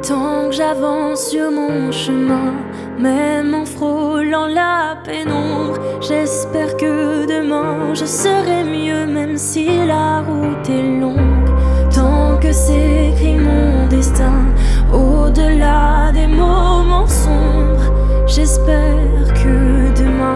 Tant que j'avance sur mon chemin, même en frôlant la pénombre, j'espère que demain je serai mieux, même si la route est longue. Tant que s'écrit mon destin, au-delà des moments sombres, j'espère que demain.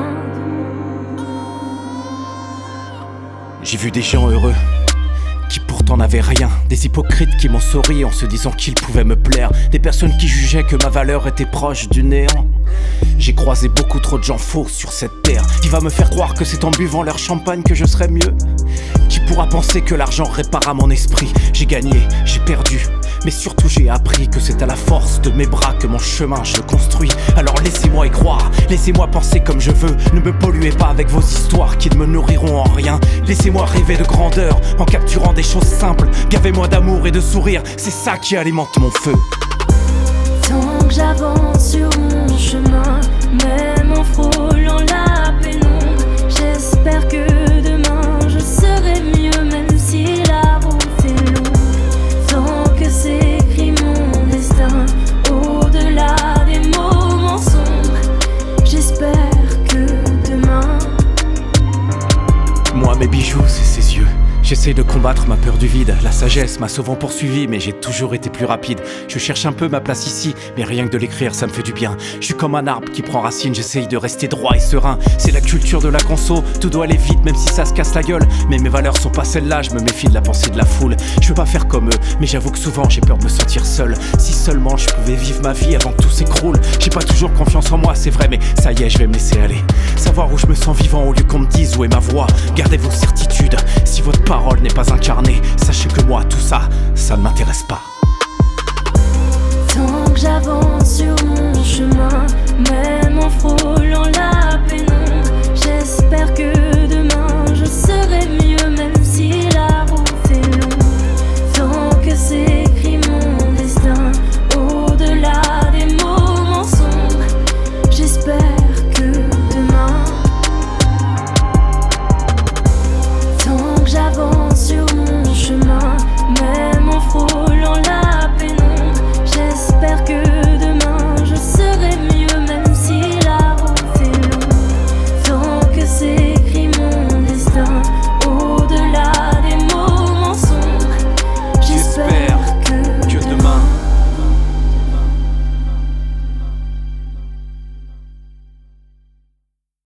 J'ai vu des gens heureux qui pourtant n'avaient rien, des hypocrites qui m'ont souri en se disant qu'ils pouvaient me plaire, des personnes qui jugeaient que ma valeur était proche du néant. J'ai croisé beaucoup trop de gens faux sur cette terre. Qui va me faire croire que c'est en buvant leur champagne que je serai mieux? Qui pourra penser que l'argent répare à mon esprit? J'ai gagné, j'ai perdu, mais surtout j'ai appris que c'est à la force de mes bras que mon chemin je le construis. Alors laissez-moi y croire, laissez-moi penser comme je veux. Ne me polluez pas avec vos histoires qui ne me nourriront en rien. Laissez-moi rêver de grandeur en capturant des choses simples. Gavez-moi d'amour et de sourire, c'est ça qui alimente mon feu. Tant que j'avance sur mon chemin, même en frôlant la pénombre, j'espère que demain je serai mieux, même si la route est longue. Tant que s'écrit mon destin, au-delà des moments sombres, j'espère que demain. Moi mes bijoux c'est ses yeux. J'essaie de combattre ma peur du vide. La sagesse m'a souvent poursuivi, mais j'ai toujours été plus rapide. Je cherche un peu ma place ici, mais rien que de l'écrire ça me fait du bien. Je suis comme un arbre qui prend racine, j'essaye de rester droit et serein. C'est la culture de la conso, tout doit aller vite même si ça se casse la gueule. Mais mes valeurs sont pas celles-là, je me méfie de la pensée de la foule. Je veux pas faire comme eux, mais j'avoue que souvent j'ai peur de me sentir seul. Si seulement je pouvais vivre ma vie avant que tout s'écroule. J'ai pas toujours confiance en moi, c'est vrai, mais ça y est, je vais me laisser aller. Savoir où je me sens vivant au lieu qu'on me dise où est ma voix. Gardez vos certitudes, si votre parole n'est pas incarnée, sachez que moi tout ça, ça ne m'intéresse pas. Tant que j'avance sur mon chemin, même en frôlant